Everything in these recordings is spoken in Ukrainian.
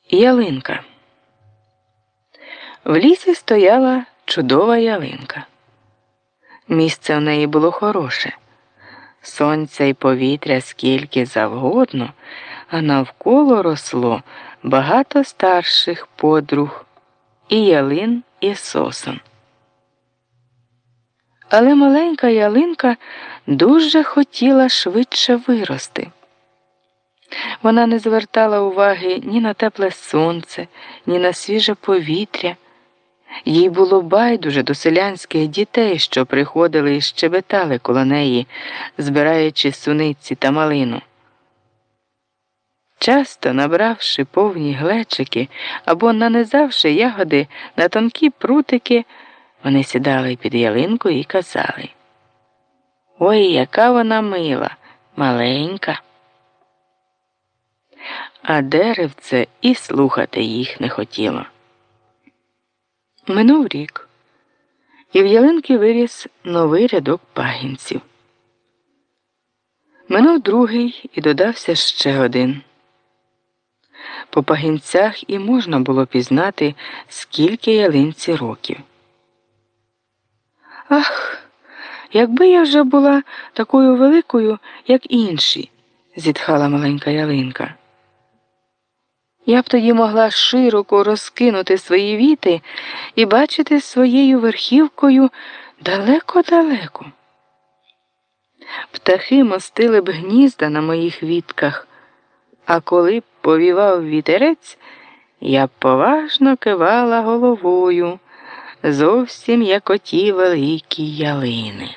Ялинка. В лісі стояла чудова ялинка. Місце в неї було хороше. Сонця й повітря скільки завгодно, а навколо росло багато старших подруг і ялин, і сосен. Але маленька ялинка дуже хотіла швидше вирости. Вона не звертала уваги ні на тепле сонце, ні на свіже повітря. Їй було байдуже до селянських дітей, що приходили і щебетали коло неї, збираючи суниці та малину. Часто, набравши повні глечики або нанизавши ягоди на тонкі прутики, вони сідали під ялинку і казали: «Ой, яка вона мила, маленька!» А деревце і слухати їх не хотіло. Минув рік, і в ялинки виріс новий рядок пагінців. Минув другий, і додався ще один. По пагінцях і можна було пізнати, скільки ялинці років. «Ах, якби я вже була такою великою, як інші!» – зітхала маленька ялинка. «Я б тоді могла широко розкинути свої віти і бачити своєю верхівкою далеко-далеко. Птахи мостили б гнізда на моїх вітках, а коли б повівав вітерець, я б поважно кивала головою, зовсім як оті великі ялини».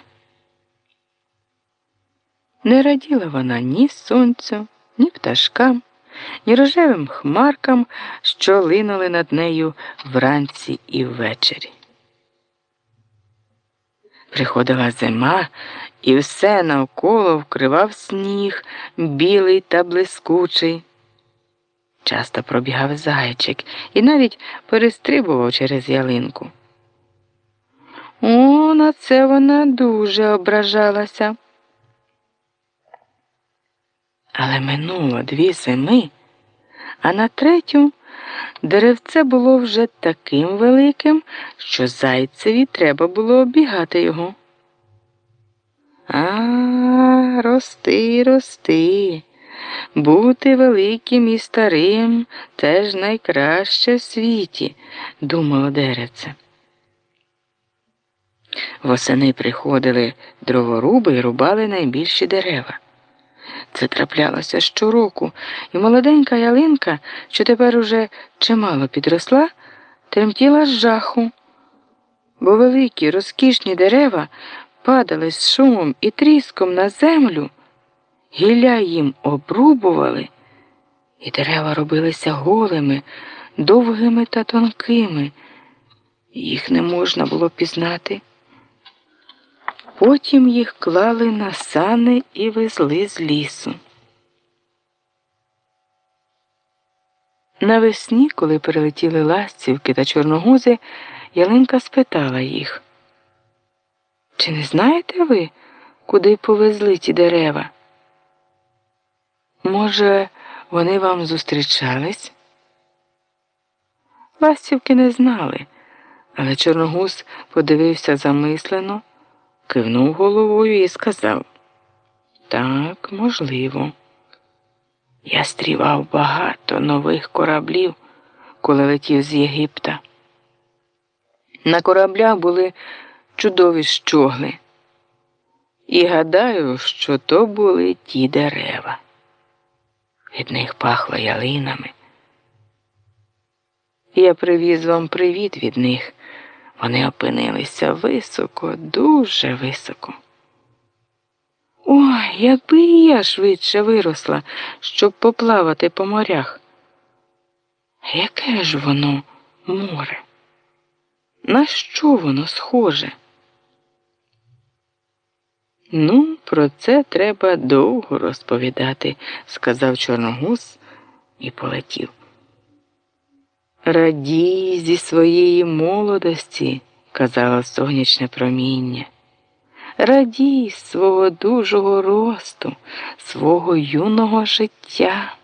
Не раділа вона ні сонцю, ні пташкам, ні рожевим хмаркам, що линули над нею вранці і ввечері. Приходила зима, і все навколо вкривав сніг, білий та блискучий. Часто пробігав зайчик і навіть перестрибував через ялинку. О, на це вона дуже ображалася. Але минуло 2 зими, а на 3 деревце було вже таким великим, що зайцеві треба було оббігати його. «А, рости, рости, бути великим і старим – теж найкраще в світі», – думало деревце. Восени приходили дроворуби і рубали найбільші дерева. Це траплялося щороку, і молоденька ялинка, що тепер уже чимало підросла, тремтіла з жаху, бо великі розкішні дерева падали з шумом і тріском на землю, гілля їм обрубували, і дерева робилися голими, довгими та тонкими, їх не можна було пізнати. Потім їх клали на сани і везли з лісу. Навесні, коли прилетіли ластівки та чорногузи, ялинка спитала їх: «Чи не знаєте ви, куди повезли ті дерева? Може, вони вам зустрічались?» Ластівки не знали, але чорногуз подивився замислено, кивнув головою і сказав: «Так, можливо. Я стрівав багато нових кораблів, коли летів з Єгипта. На кораблях були чудові щогли. І гадаю, що то були ті дерева. Від них пахло ялинами. Я привіз вам привіт від них. Вони опинилися високо, дуже високо. Ой, якби і я швидше виросла, щоб поплавати по морях. Яке ж воно море? На що воно схоже?» «Ну, про це треба довго розповідати», – сказав чорногуз і полетів. «Радій зі своєї молодості», – казало сонячне проміння. «Радій свого дужого росту, свого юного життя».